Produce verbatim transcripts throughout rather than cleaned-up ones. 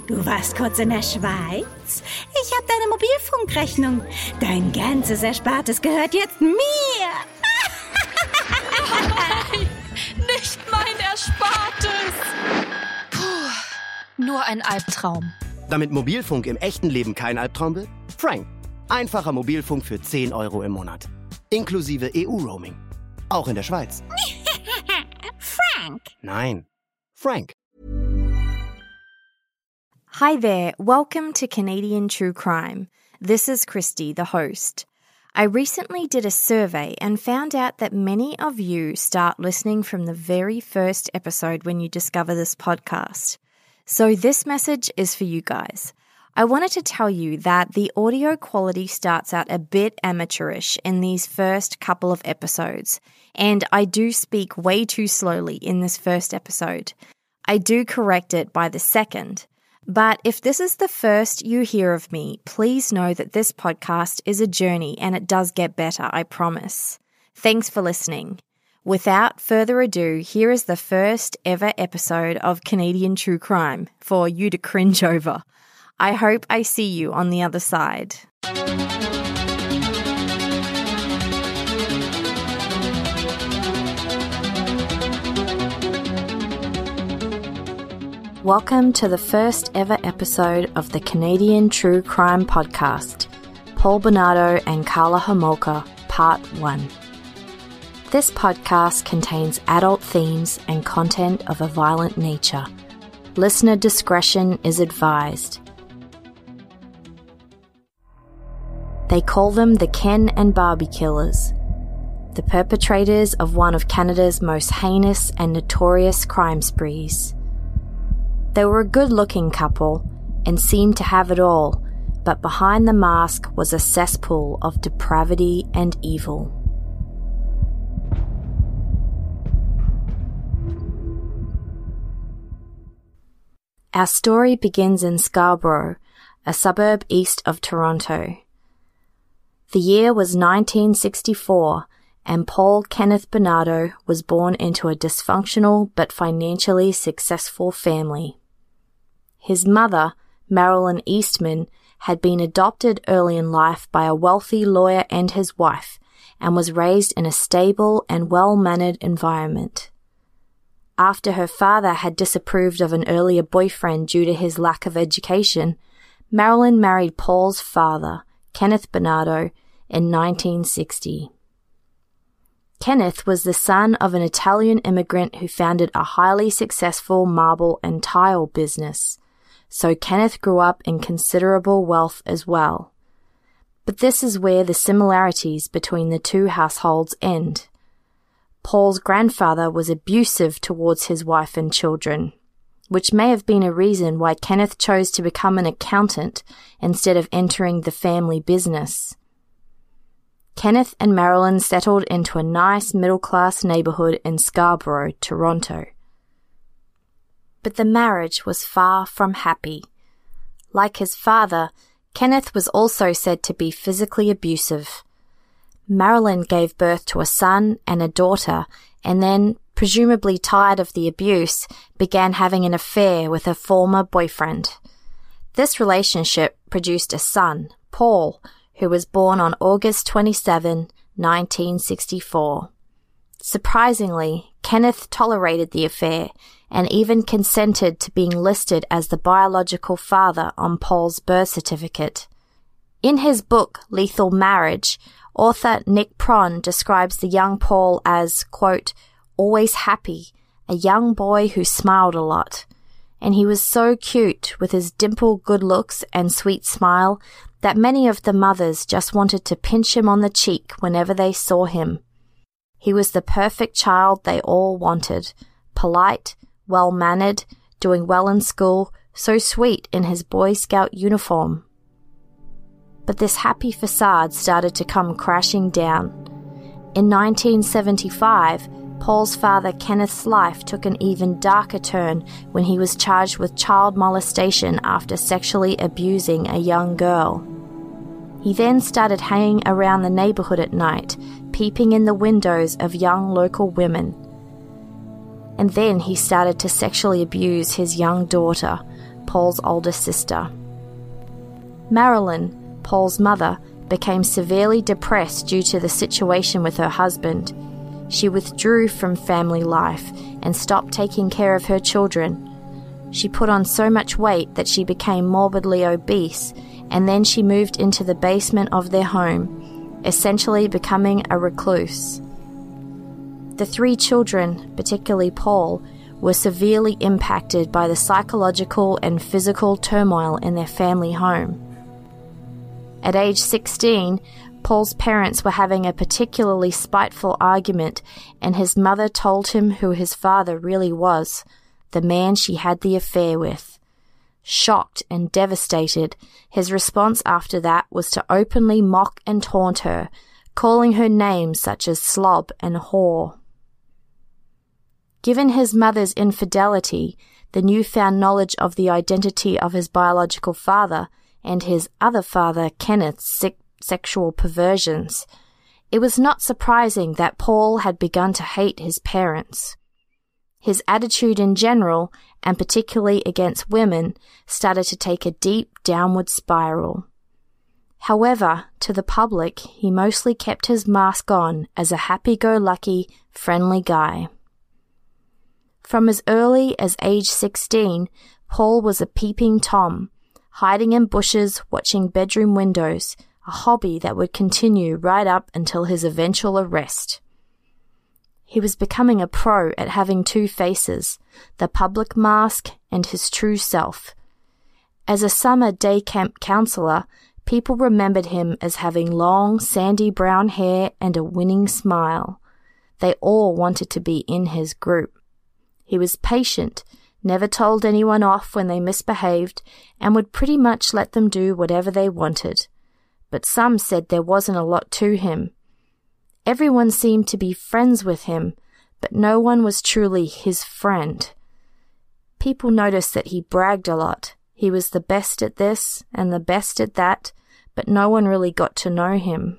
Du warst kurz in der Schweiz? Ich habe deine Mobilfunkrechnung. Dein ganzes Erspartes gehört jetzt mir. Nein, nicht mein Erspartes. Puh, nur ein Albtraum. Damit Mobilfunk im echten Leben kein Albtraum wird? Frank. Einfacher Mobilfunk für zehn Euro im Monat. Inklusive E U-Roaming. Auch in der Schweiz. Frank. Nein, Frank. Hi there, welcome to Canadian True Crime. This is Christy, the host. I recently did a survey and found out that many of you start listening from the very first episode when you discover this podcast. So this message is for you guys. I wanted to tell you that the audio quality starts out a bit amateurish in these first couple of episodes, and I do speak way too slowly in this first episode. I do correct it by the second. But if this is the first you hear of me, please know that this podcast is a journey and it does get better, I promise. Thanks for listening. Without further ado, here is the first ever episode of Canadian True Crime for you to cringe over. I hope I see you on the other side. Welcome to the first ever episode of the Canadian True Crime Podcast, Paul Bernardo and Carla Homolka, Part one. This podcast contains adult themes and content of a violent nature. Listener discretion is advised. They call them the Ken and Barbie Killers, the perpetrators of one of Canada's most heinous and notorious crime sprees. They were a good-looking couple and seemed to have it all, but behind the mask was a cesspool of depravity and evil. Our story begins in Scarborough, a suburb east of Toronto. The year was nineteen sixty-four, and Paul Kenneth Bernardo was born into a dysfunctional but financially successful family. His mother, Marilyn Eastman, had been adopted early in life by a wealthy lawyer and his wife, and was raised in a stable and well-mannered environment. After her father had disapproved of an earlier boyfriend due to his lack of education, Marilyn married Paul's father, Kenneth Bernardo, in nineteen sixty. Kenneth was the son of an Italian immigrant who founded a highly successful marble and tile business, so Kenneth grew up in considerable wealth as well. But this is where the similarities between the two households end. Paul's grandfather was abusive towards his wife and children, which may have been a reason why Kenneth chose to become an accountant instead of entering the family business. Kenneth and Marilyn settled into a nice middle-class neighborhood in Scarborough, Toronto. But the marriage was far from happy. Like his father, Kenneth was also said to be physically abusive. Marilyn gave birth to a son and a daughter, and then, presumably tired of the abuse, began having an affair with her former boyfriend. This relationship produced a son, Paul, who was born on August twenty-seventh, nineteen sixty-four. Surprisingly, Kenneth tolerated the affair and even consented to being listed as the biological father on Paul's birth certificate. In his book, Lethal Marriage, author Nick Pron describes the young Paul as, quote, always happy, a young boy who smiled a lot. And he was so cute with his dimpled good looks and sweet smile that many of the mothers just wanted to pinch him on the cheek whenever they saw him. He was the perfect child they all wanted, polite, well-mannered, doing well in school, so sweet in his Boy Scout uniform. But this happy facade started to come crashing down. In nineteen seventy-five, Paul's father Kenneth's life took an even darker turn when he was charged with child molestation after sexually abusing a young girl. He then started hanging around the neighborhood at night, peeping in the windows of young local women. And then he started to sexually abuse his young daughter, Paul's older sister. Marilyn, Paul's mother, became severely depressed due to the situation with her husband. She withdrew from family life and stopped taking care of her children. She put on so much weight that she became morbidly obese, and then she moved into the basement of their home, essentially becoming a recluse. The three children, particularly Paul, were severely impacted by the psychological and physical turmoil in their family home. At age sixteen, Paul's parents were having a particularly spiteful argument, and his mother told him who his father really was, the man she had the affair with. Shocked and devastated, his response after that was to openly mock and taunt her, calling her names such as slob and whore. Given his mother's infidelity, the newfound knowledge of the identity of his biological father, and his other father, Kenneth's sick sexual perversions, it was not surprising that Paul had begun to hate his parents. His attitude in general, and particularly against women, started to take a deep downward spiral. However, to the public, he mostly kept his mask on as a happy-go-lucky, friendly guy. From as early as age sixteen, Paul was a peeping Tom, hiding in bushes, watching bedroom windows, a hobby that would continue right up until his eventual arrest. He was becoming a pro at having two faces, the public mask and his true self. As a summer day camp counselor, people remembered him as having long, sandy brown hair and a winning smile. They all wanted to be in his group. He was patient, never told anyone off when they misbehaved, and would pretty much let them do whatever they wanted. But some said there wasn't a lot to him. Everyone seemed to be friends with him, but no one was truly his friend. People noticed that he bragged a lot. He was the best at this and the best at that, but no one really got to know him.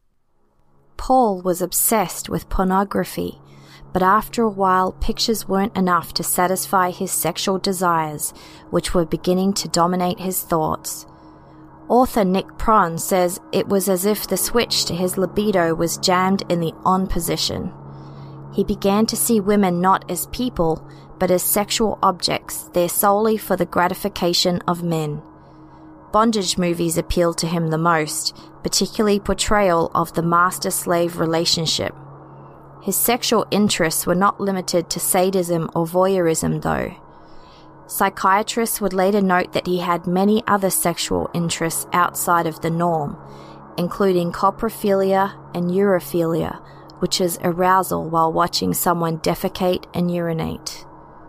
Paul was obsessed with pornography, but after a while pictures weren't enough to satisfy his sexual desires, which were beginning to dominate his thoughts. Author Nick Pron says it was as if the switch to his libido was jammed in the on position. He began to see women not as people, but as sexual objects there solely for the gratification of men. Bondage movies appealed to him the most, particularly portrayal of the master-slave relationship. His sexual interests were not limited to sadism or voyeurism, though. Psychiatrists would later note that he had many other sexual interests outside of the norm, including coprophilia and urophilia, which is arousal while watching someone defecate and urinate.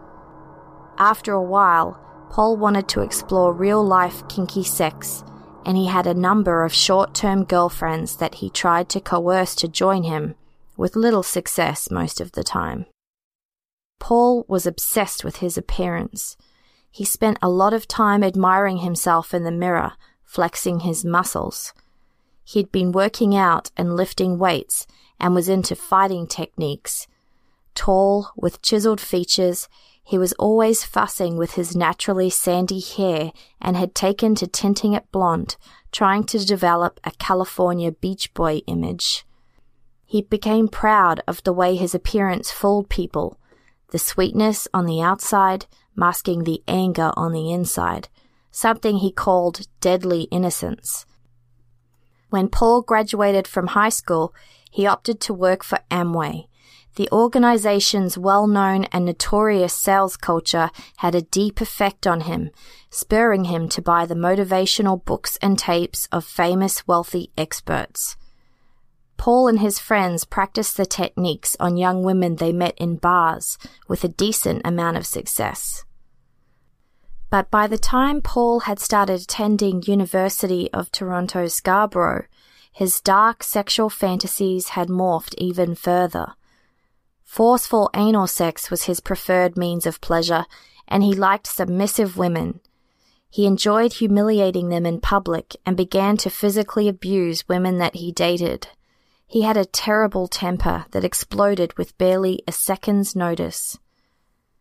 After a while, Paul wanted to explore real-life kinky sex, and he had a number of short-term girlfriends that he tried to coerce to join him, with little success most of the time. Paul was obsessed with his appearance. He spent a lot of time admiring himself in the mirror, flexing his muscles. He'd been working out and lifting weights and was into fighting techniques. Tall, with chiseled features, he was always fussing with his naturally sandy hair and had taken to tinting it blonde, trying to develop a California beach boy image. He became proud of the way his appearance fooled people, the sweetness on the outside masking the anger on the inside, something he called deadly innocence. When Paul graduated from high school, he opted to work for Amway. The organization's well-known and notorious sales culture had a deep effect on him, spurring him to buy the motivational books and tapes of famous wealthy experts. Paul and his friends practiced the techniques on young women they met in bars, with a decent amount of success. But by the time Paul had started attending University of Toronto Scarborough, his dark sexual fantasies had morphed even further. Forceful anal sex was his preferred means of pleasure, and he liked submissive women. He enjoyed humiliating them in public and began to physically abuse women that he dated. He had a terrible temper that exploded with barely a second's notice.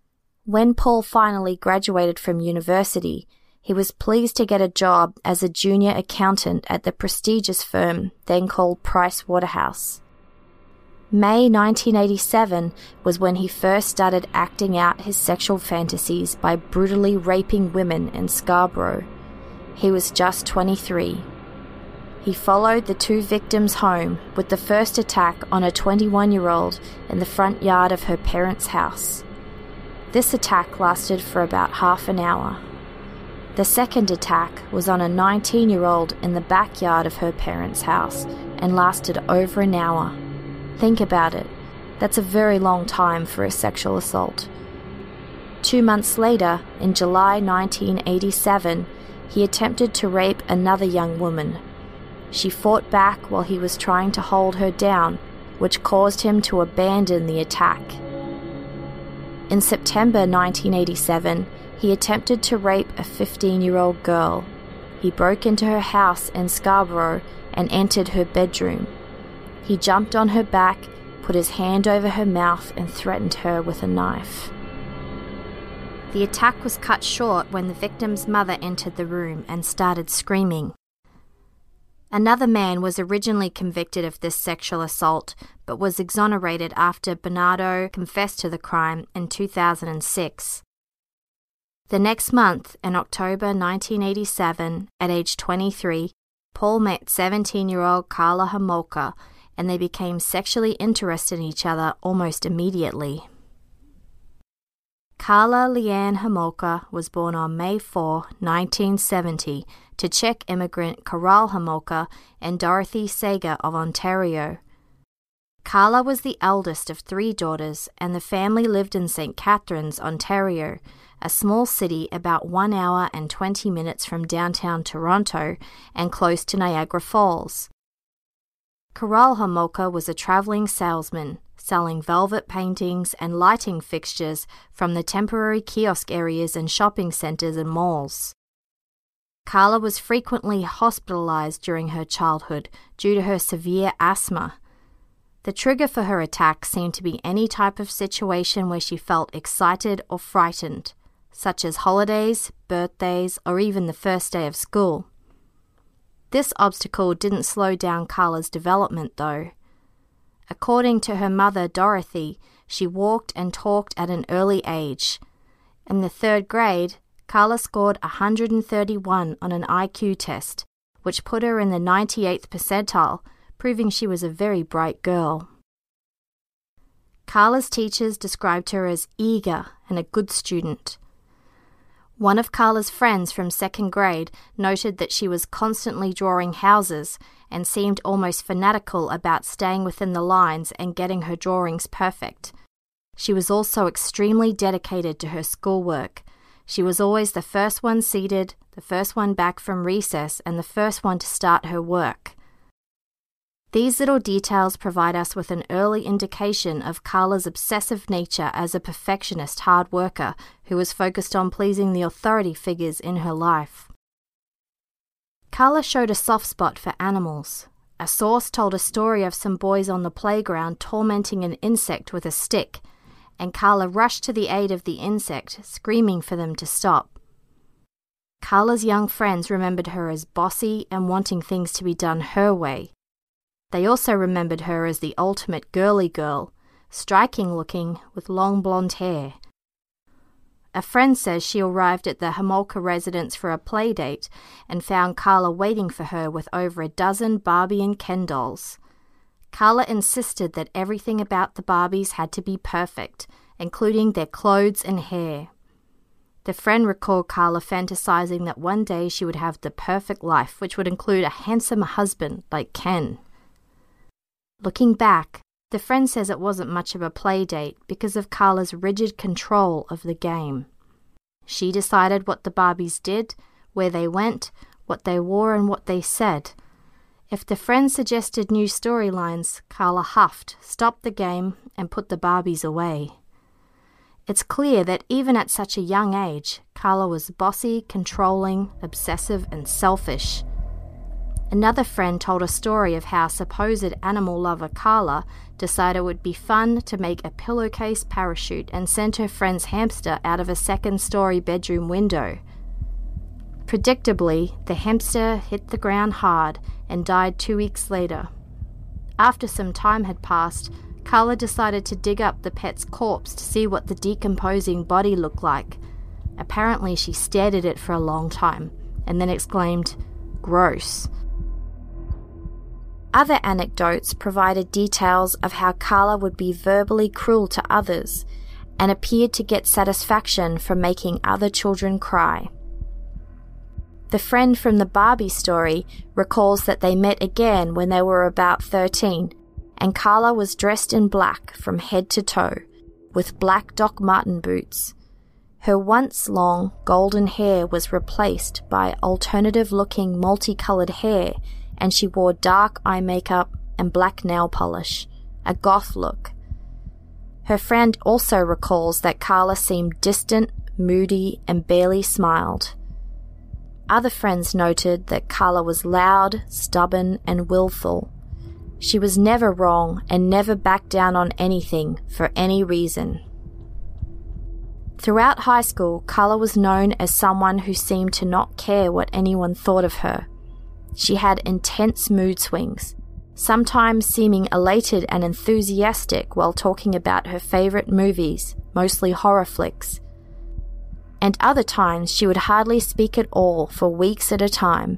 When Paul finally graduated from university, he was pleased to get a job as a junior accountant at the prestigious firm then called Price Waterhouse. May nineteen eighty-seven was when he first started acting out his sexual fantasies by brutally raping women in Scarborough. He was just twenty-three. He followed the two victims home with the first attack on a twenty-one-year-old in the front yard of her parents' house. This attack lasted for about half an hour. The second attack was on a nineteen-year-old in the backyard of her parents' house and lasted over an hour. Think about it. That's a very long time for a sexual assault. Two months later, in July nineteen eighty-seven, he attempted to rape another young woman. She fought back while he was trying to hold her down, which caused him to abandon the attack. In September nineteen eighty-seven, he attempted to rape a fifteen-year-old girl. He broke into her house in Scarborough and entered her bedroom. He jumped on her back, put his hand over her mouth, and threatened her with a knife. The attack was cut short when the victim's mother entered the room and started screaming. Another man was originally convicted of this sexual assault, but was exonerated after Bernardo confessed to the crime in two thousand six. The next month, in October nineteen eighty-seven, at age twenty-three, Paul met seventeen-year-old Karla Homolka, and they became sexually interested in each other almost immediately. Karla Leanne Homolka was born on May fourth, nineteen seventy, to Czech immigrant Karel Homolka and Dorothy Sager of Ontario. Karla was the eldest of three daughters, and the family lived in Saint Catharines, Ontario, a small city about one hour and twenty minutes from downtown Toronto and close to Niagara Falls. Karel Homolka was a travelling salesman, selling velvet paintings and lighting fixtures from the temporary kiosk areas in shopping centres and malls. Karla was frequently hospitalised during her childhood due to her severe asthma. The trigger for her attack seemed to be any type of situation where she felt excited or frightened, such as holidays, birthdays, or even the first day of school. This obstacle didn't slow down Karla's development, though. According to her mother, Dorothy, she walked and talked at an early age. In the third grade, Karla scored one hundred thirty-one on an I Q test, which put her in the ninety-eighth percentile, proving she was a very bright girl. Karla's teachers described her as eager and a good student. One of Karla's friends from second grade noted that she was constantly drawing houses and seemed almost fanatical about staying within the lines and getting her drawings perfect. She was also extremely dedicated to her schoolwork. She was always the first one seated, the first one back from recess, and the first one to start her work. These little details provide us with an early indication of Karla's obsessive nature as a perfectionist hard worker who was focused on pleasing the authority figures in her life. Karla showed a soft spot for animals. A source told a story of some boys on the playground tormenting an insect with a stick, and Karla rushed to the aid of the insect, screaming for them to stop. Karla's young friends remembered her as bossy and wanting things to be done her way. They also remembered her as the ultimate girly girl, striking-looking with long blonde hair. A friend says she arrived at the Homolka residence for a play date and found Karla waiting for her with over a dozen Barbie and Ken dolls. Karla insisted that everything about the Barbies had to be perfect, including their clothes and hair. The friend recalled Karla fantasizing that one day she would have the perfect life, which would include a handsome husband like Ken. Looking back, the friend says it wasn't much of a play date because of Karla's rigid control of the game. She decided what the Barbies did, where they went, what they wore, and what they said. If the friend suggested new storylines, Karla huffed, stopped the game, and put the Barbies away. It's clear that even at such a young age, Karla was bossy, controlling, obsessive, and selfish. Another friend told a story of how supposed animal lover Carla decided it would be fun to make a pillowcase parachute and sent her friend's hamster out of a second-story bedroom window. Predictably, the hamster hit the ground hard and died two weeks later. After some time had passed, Carla decided to dig up the pet's corpse to see what the decomposing body looked like. Apparently, she stared at it for a long time and then exclaimed, "Gross." Other anecdotes provided details of how Carla would be verbally cruel to others and appeared to get satisfaction from making other children cry. The friend from the Barbie story recalls that they met again when they were about thirteen, and Carla was dressed in black from head to toe, with black Doc Marten boots. Her once long golden hair was replaced by alternative-looking multicolored hair, and she wore dark eye makeup and black nail polish, a goth look. Her friend also recalls that Carla seemed distant, moody, and barely smiled. Other friends noted that Carla was loud, stubborn, and willful. She was never wrong and never backed down on anything for any reason. Throughout high school, Carla was known as someone who seemed to not care what anyone thought of her. She had intense mood swings, sometimes seeming elated and enthusiastic while talking about her favorite movies, mostly horror flicks. And other times she would hardly speak at all for weeks at a time.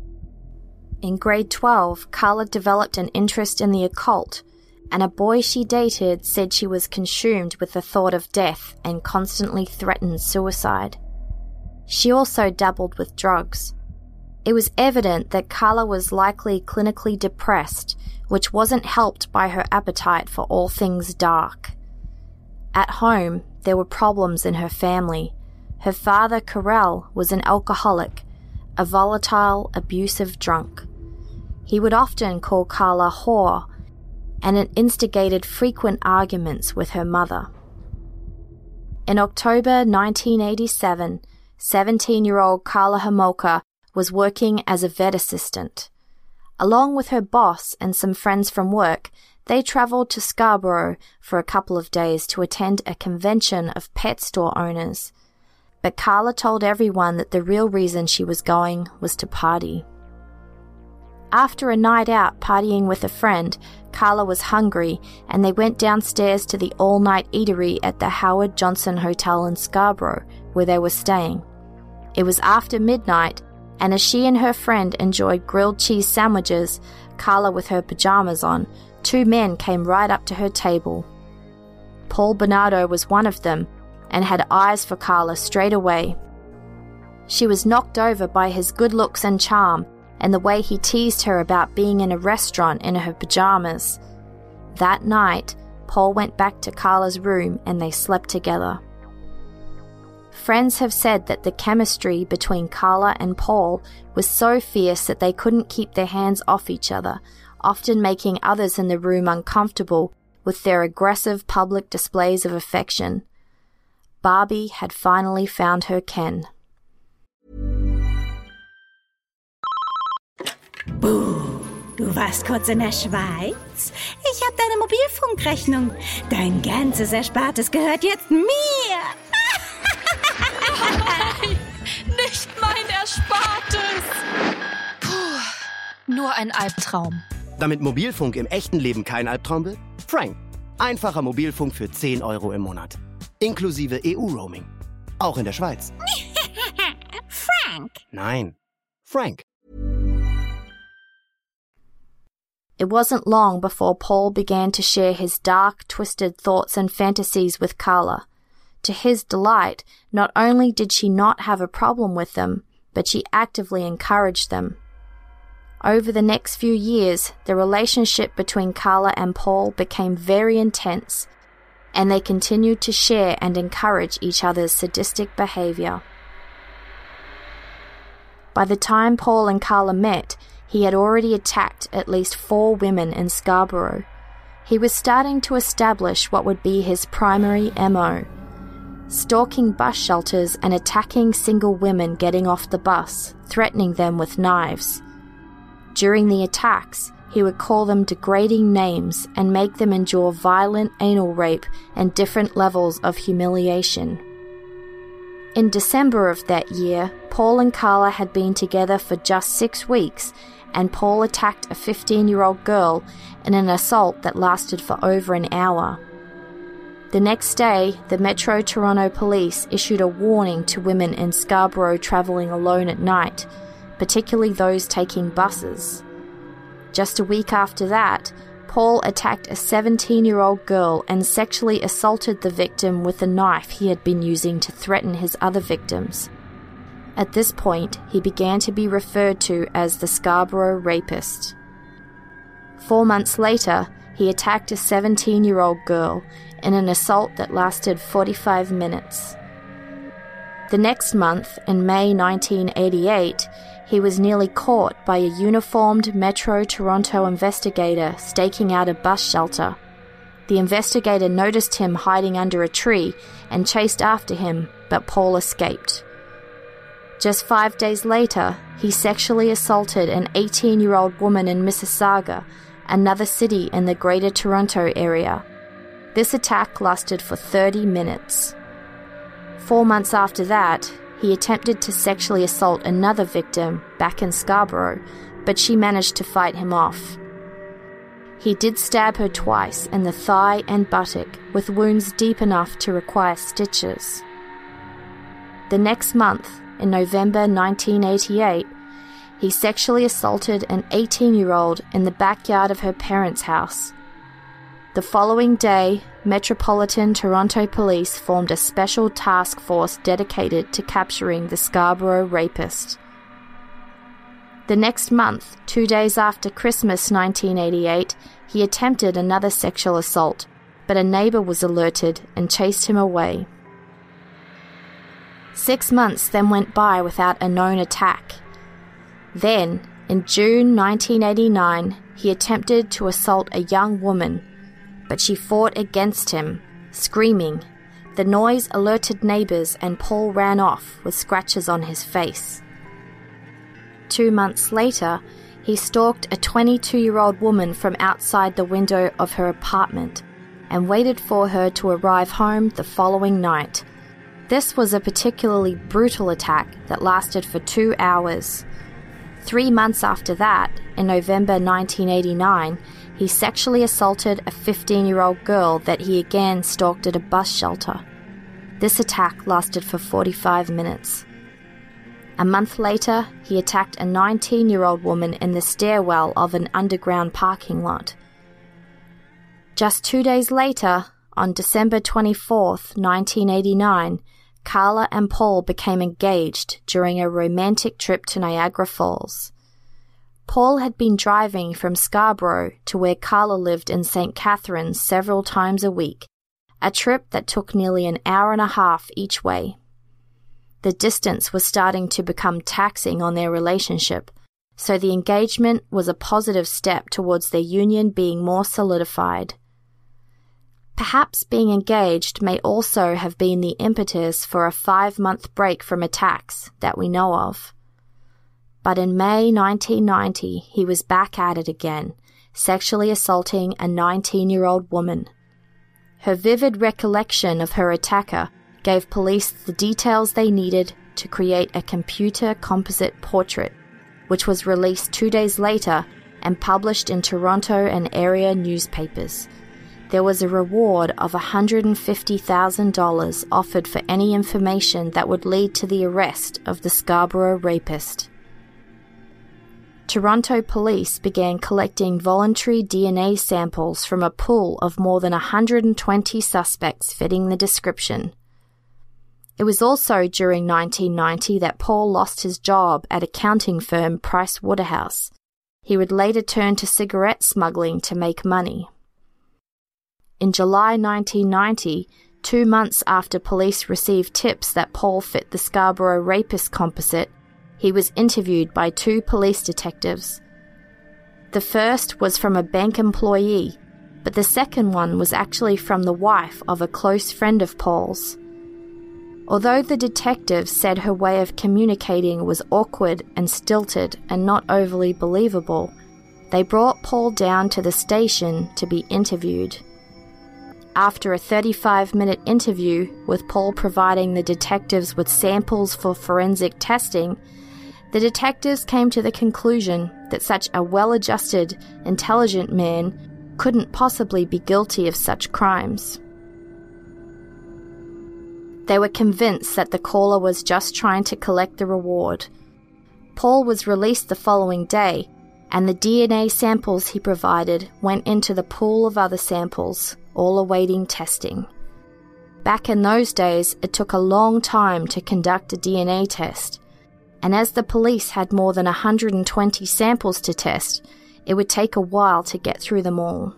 In grade twelve, Carla developed an interest in the occult, and a boy she dated said she was consumed with the thought of death and constantly threatened suicide. She also dabbled with drugs. It was evident that Carla was likely clinically depressed, which wasn't helped by her appetite for all things dark. At home, there were problems in her family. Her father, Carell, was an alcoholic, a volatile, abusive drunk. He would often call Carla whore, and it instigated frequent arguments with her mother. In October nineteen eighty-seven, seventeen-year-old Carla Homolka was working as a vet assistant. Along with her boss and some friends from work, they travelled to Scarborough for a couple of days to attend a convention of pet store owners. But Carla told everyone that the real reason she was going was to party. After a night out partying with a friend, Carla was hungry and they went downstairs to the all-night eatery at the Howard Johnson Hotel in Scarborough, where they were staying. It was after midnight, and as she and her friend enjoyed grilled cheese sandwiches, Carla with her pajamas on, two men came right up to her table. Paul Bernardo was one of them, and had eyes for Carla straight away. She was knocked over by his good looks and charm, and the way he teased her about being in a restaurant in her pajamas. That night, Paul went back to Carla's room and they slept together. Friends have said that the chemistry between Carla and Paul was so fierce that they couldn't keep their hands off each other, often making others in the room uncomfortable with their aggressive public displays of affection. Barbie had finally found her Ken. Buh, du warst kurz in der Schweiz? Ich hab deine Mobilfunkrechnung. Dein ganzes Erspartes gehört jetzt mir. Nein, nicht mein Erspartes. Puh, nur ein Albtraum. Damit Mobilfunk im echten Leben kein Albtraum wird? Frank. Einfacher Mobilfunk für zehn Euro im Monat. Inklusive E U-Roaming. Auch in der Schweiz. Frank. Nein, Frank. It wasn't long before Paul began to share his dark, twisted thoughts and fantasies with Carla. To his delight, not only did she not have a problem with them, but she actively encouraged them. Over the next few years, the relationship between Carla and Paul became very intense, and they continued to share and encourage each other's sadistic behavior. By the time Paul and Carla met, he had already attacked at least four women in Scarborough. He was starting to establish what would be his primary M O, stalking bus shelters and attacking single women getting off the bus, threatening them with knives. During the attacks, he would call them degrading names and make them endure violent anal rape and different levels of humiliation. In December of that year, Paul and Carla had been together for just six weeks, and Paul attacked a fifteen-year-old girl in an assault that lasted for over an hour. The next day, the Metro Toronto Police issued a warning to women in Scarborough travelling alone at night, particularly those taking buses. Just a week after that, Paul attacked a seventeen-year-old girl and sexually assaulted the victim with a knife he had been using to threaten his other victims. At this point, he began to be referred to as the Scarborough Rapist. Four months later, he attacked a seventeen-year-old girl in an assault that lasted forty-five minutes. The next month, in May nineteen eighty-eight, he was nearly caught by a uniformed Metro Toronto investigator staking out a bus shelter. The investigator noticed him hiding under a tree and chased after him, but Paul escaped. Just five days later, he sexually assaulted an eighteen-year-old woman in Mississauga, another city in the Greater Toronto area. This attack lasted for thirty minutes. Four months after that, he attempted to sexually assault another victim back in Scarborough, but she managed to fight him off. He did stab her twice in the thigh and buttock, with wounds deep enough to require stitches. The next month, in November nineteen eighty-eight, he sexually assaulted an eighteen-year-old in the backyard of her parents' house. The following day, Metropolitan Toronto Police formed a special task force dedicated to capturing the Scarborough Rapist. The next month, two days after Christmas nineteen eighty-eight, he attempted another sexual assault, but a neighbour was alerted and chased him away. Six months then went by without a known attack. Then, in June nineteen eighty-nine, he attempted to assault a young woman, but she fought against him, screaming. The noise alerted neighbours and Paul ran off with scratches on his face. Two months later, he stalked a twenty-two-year-old woman from outside the window of her apartment and waited for her to arrive home the following night. This was a particularly brutal attack that lasted for two hours. Three months after that, in November nineteen eighty-nine, he sexually assaulted a fifteen-year-old girl that he again stalked at a bus shelter. This attack lasted for forty-five minutes. A month later, he attacked a nineteen-year-old woman in the stairwell of an underground parking lot. Just two days later, on December twenty-fourth, nineteen eighty-nine, Carla and Paul became engaged during a romantic trip to Niagara Falls. Paul had been driving from Scarborough to where Carla lived in Saint Catharines several times a week, a trip that took nearly an hour and a half each way. The distance was starting to become taxing on their relationship, so the engagement was a positive step towards their union being more solidified. Perhaps being engaged may also have been the impetus for a five-month break from attacks that we know of. But in May nineteen ninety, he was back at it again, sexually assaulting a nineteen-year-old woman. Her vivid recollection of her attacker gave police the details they needed to create a computer composite portrait, which was released two days later and published in Toronto and area newspapers. There was a reward of one hundred fifty thousand dollars offered for any information that would lead to the arrest of the Scarborough Rapist. Toronto police began collecting voluntary D N A samples from a pool of more than one hundred twenty suspects fitting the description. It was also during nineteen ninety that Paul lost his job at accounting firm Price Waterhouse. He would later turn to cigarette smuggling to make money. In July nineteen ninety, two months after police received tips that Paul fit the Scarborough Rapist composite, he was interviewed by two police detectives. The first was from a bank employee, but the second one was actually from the wife of a close friend of Paul's. Although the detectives said her way of communicating was awkward and stilted and not overly believable, they brought Paul down to the station to be interviewed. After a thirty-five minute interview, with Paul providing the detectives with samples for forensic testing, the detectives came to the conclusion that such a well-adjusted, intelligent man couldn't possibly be guilty of such crimes. They were convinced that the caller was just trying to collect the reward. Paul was released the following day, and the D N A samples he provided went into the pool of other samples, all awaiting testing. Back in those days, it took a long time to conduct a D N A test, and as the police had more than one hundred twenty samples to test, it would take a while to get through them all.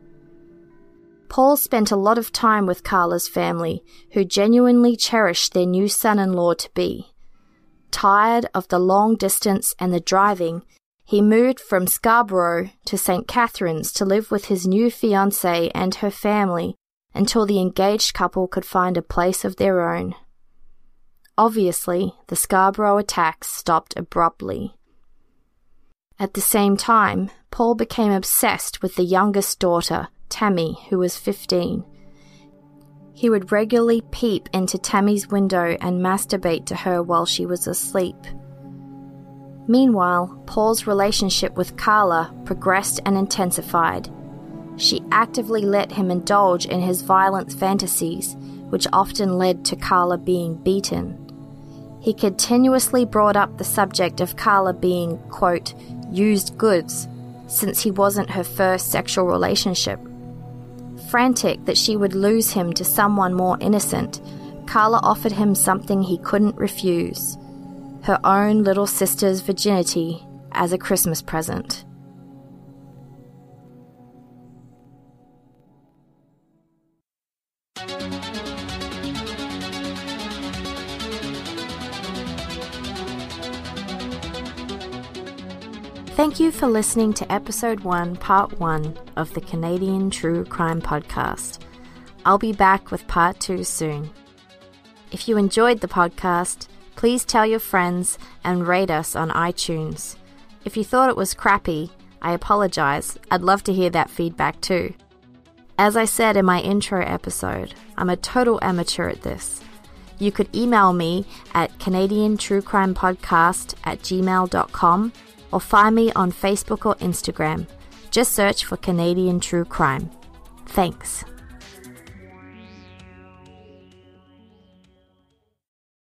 Paul spent a lot of time with Carla's family, who genuinely cherished their new son-in-law-to-be. Tired of the long distance and the driving, he moved from Scarborough to Saint Catharines to live with his new fiancée and her family until the engaged couple could find a place of their own. Obviously, the Scarborough attacks stopped abruptly. At the same time, Paul became obsessed with the youngest daughter, Tammy, who was fifteen. He would regularly peep into Tammy's window and masturbate to her while she was asleep. Meanwhile, Paul's relationship with Carla progressed and intensified. She actively let him indulge in his violent fantasies, which often led to Carla being beaten. He continuously brought up the subject of Carla being, quote, used goods, since he wasn't her first sexual relationship. Frantic that she would lose him to someone more innocent, Carla offered him something he couldn't refuse: her own little sister's virginity as a Christmas present. Thank you for listening to Episode one, Part one of the Canadian True Crime Podcast. I'll be back with Part two soon. If you enjoyed the podcast, please tell your friends and rate us on iTunes. If you thought it was crappy, I apologize. I'd love to hear that feedback too. As I said in my intro episode, I'm a total amateur at this. You could email me at canadian true crime podcast at gmail dot com or find me on Facebook or Instagram. Just search for Canadian True Crime. Thanks.